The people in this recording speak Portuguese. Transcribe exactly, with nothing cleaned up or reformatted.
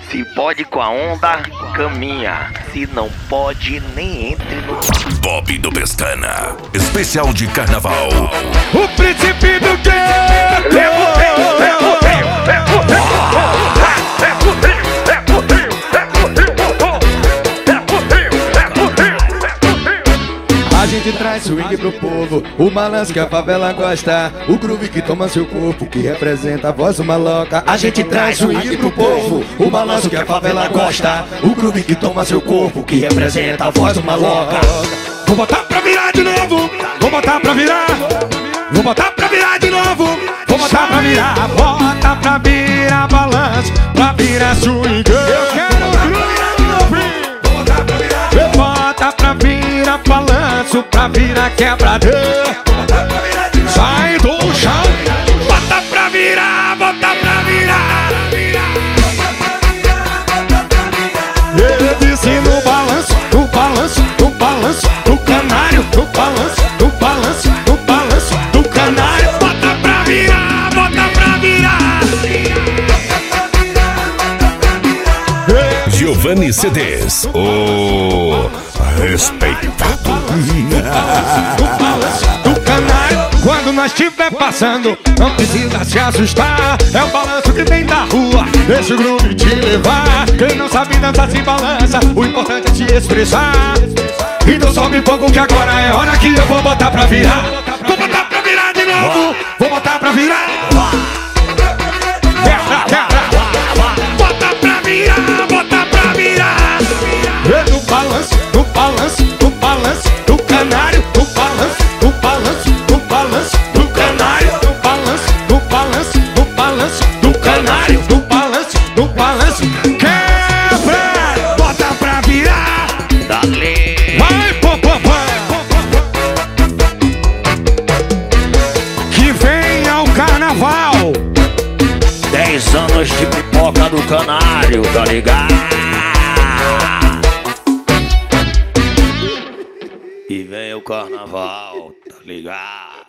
Se pode com a onda, caminha. Se não pode, nem entre no... Bob do Pestana, especial de carnaval. O príncipe do quê? A gente traz swing pro povo, o balanço que a favela gosta, o groove que toma seu corpo, que representa a voz do maloca. A gente traz swing pro povo, o balanço que a favela gosta, o groove que toma seu corpo, que representa a voz do maloca. Vou botar pra virar de novo, vou botar pra virar, vou botar pra virar de novo, vou botar pra virar, bota pra virar balanço, pra virar swing. Eu quero groove. Bota pra virar balanço, pra virar quebradeira. Sai do chão, bota pra virar, bota pra virar. Eu disse no balanço, no balanço, no balanço do canário, no balanço, no balanço, no balanço do canário. Bota pra virar, bota pra virar. Giovanni C Ds, o respeitado. Do balanço do canário. Quando nós estiver passando, não precisa se assustar. É o balanço que vem da rua, deixa o groove te levar. Quem não sabe dançar se balança, o importante é te expressar. Então sobe um pouco que agora é hora que eu vou botar pra virar. Vou botar pra virar de novo, vou botar pra virar. Quebra, quebra. Bota pra virar, bota pra virar. É no balanço, no balanço, no balanço do canário. No balanço, no balanço, no balanço do canário. No balanço, no balanço, no balanço do canário. No balanço, no balanço. Quebra, bota pra virar. Dale. Vai, pô, pô, pô. Que venha o carnaval. Dez anos de pipoca do canário, tá ligado? E vem o carnaval, tá ligado?